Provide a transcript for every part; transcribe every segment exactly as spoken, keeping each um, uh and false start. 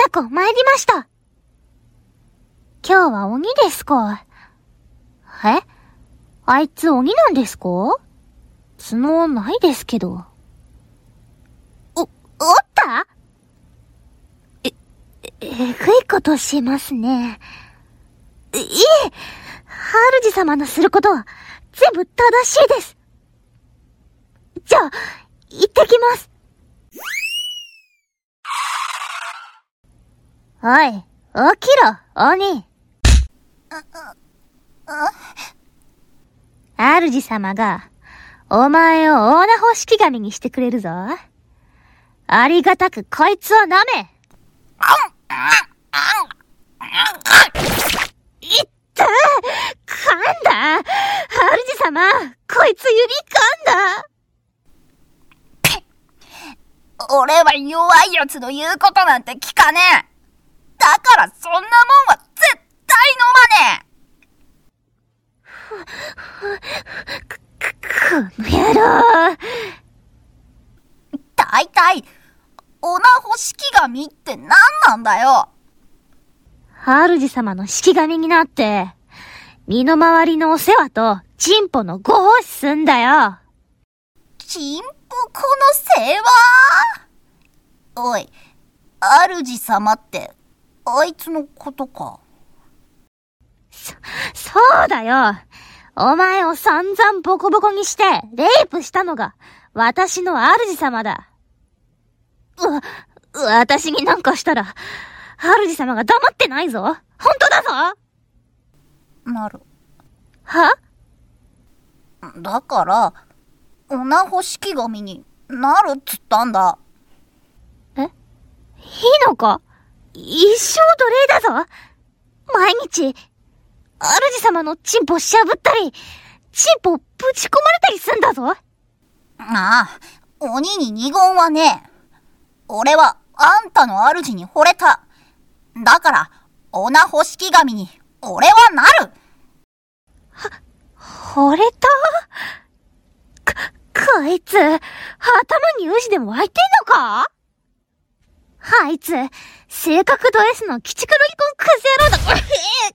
猫参りました。今日は鬼ですか？え？あいつ鬼なんですか？角ないですけど。お、おったえ、えぐいことしますね。いえ、主様のすることは全部正しいです。じゃあ、行ってきます。おい、起きろ、鬼。主様が、お前を大名干しき神にしてくれるぞ。ありがたくこいつを舐め。いったー、噛んだ。主様、こいつ指噛んだ。 俺は弱い奴の言うことなんて聞かねえ。だからそんなもんは絶対飲まねえ。こ、この野郎。 だいたい、おなほしき神って何なんだよ。 主様の式神になって、身の回りのお世話と、チンポのご奉仕すんだよ。 チンポコの世話？おい、主様って、あいつのことか。 そ、そうだよ。お前を散々ボコボコにして、レイプしたのが、私の主様だ。う、私になんかしたら、主様が黙ってないぞ。本当だぞ。 なる。 は？ だから、おなほしき神になるっつったんだ。 え？いいのか？一生奴隷だぞ。毎日、主様のチンポしゃぶったり、チンポぶち込まれたりすんだぞ。ああ、鬼に二言はねえ。俺はあんたの主に惚れた。だから、おなほしき神に俺はなる。 は、惚れた？こ、こいつ、頭にウジでも湧いてんのか？あいつ、性格ド S の鬼畜ロリコンクズ野郎だ。キャー！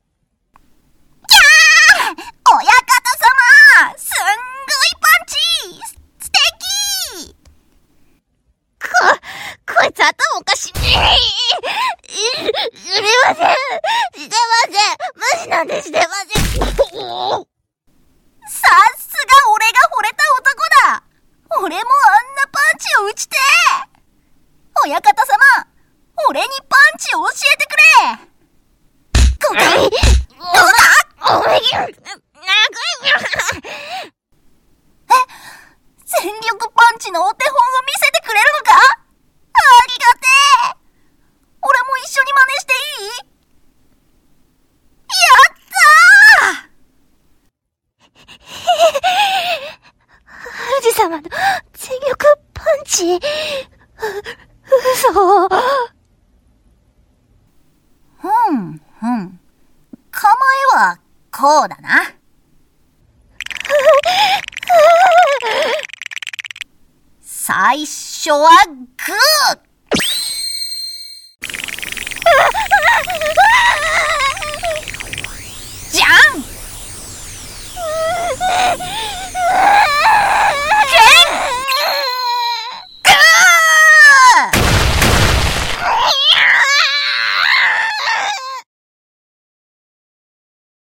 親方様！すんごいパンチ！素敵！ こ、こいつ頭おかしい。すみません。してません。無視なんでしてません。さすが俺が惚れた男だ。俺もあんなパンチを打ちてえ。親方様、俺にパンチを教えてくれ。ここ、どうだ？おめぎ、長い。え、全力パンチのお手本を見せてくれるのか？ありがてえ。俺も一緒に真似していい？やったー。 主様の全力パンチ？嘘。 ふん、ふん。構えは、こうだな。最初はグー！